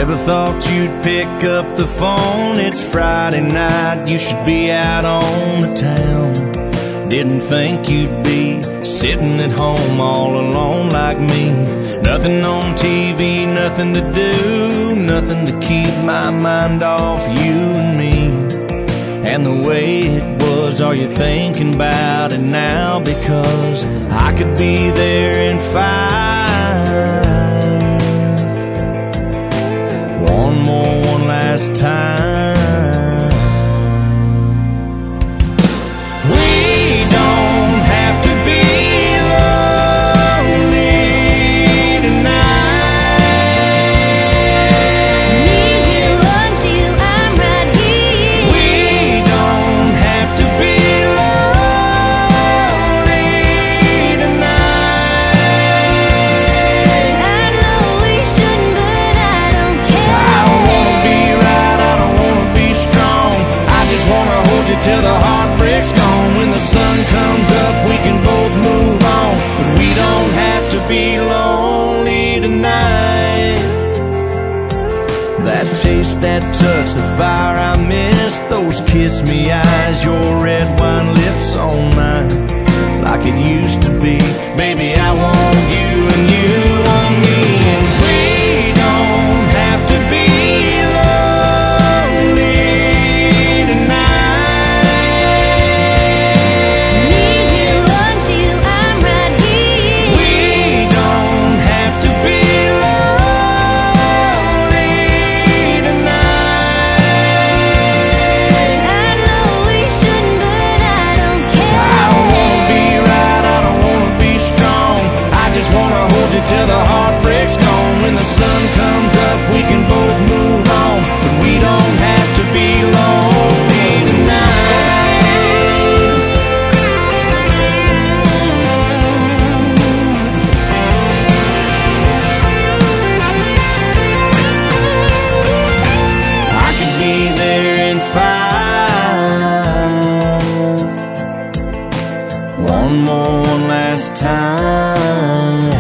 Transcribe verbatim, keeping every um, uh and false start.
Never thought you'd pick up the phone. It's Friday night, you should be out on the town. Didn't think you'd be sitting at home all alone like me. Nothing on T V, nothing to do, nothing to keep my mind off you and me. And the way it was, are you thinking about it now? Because I could be there in five. One more, one last time. We don't have to be lonely tonight. Need you, want you, I'm right here. We don't have to be lonely tonight. I know we shouldn't, but I don't care. I don't wanna be right, I don't wanna be strong. I just wanna hold you till the heartbreak's gone. When the sun comes up, we can both move on. But we don't have to be lonely tonight. That taste, that touch, the fire I miss, those kiss me eyes, your red wine lips on mine, like it used to be. Baby, I want you and you want me, and we don't have to be lonely tonight. Need you, want you, I'm right here. We don't have to be lonely tonight. I know we shouldn't, but I don't care. I don't wanna be right, I don't wanna be strong. I just wanna hold you till the heartbreak's gone. When the sun comes up, we can both move on. But we don't have to be lonely tonight. I could be there in five. One more, one last time.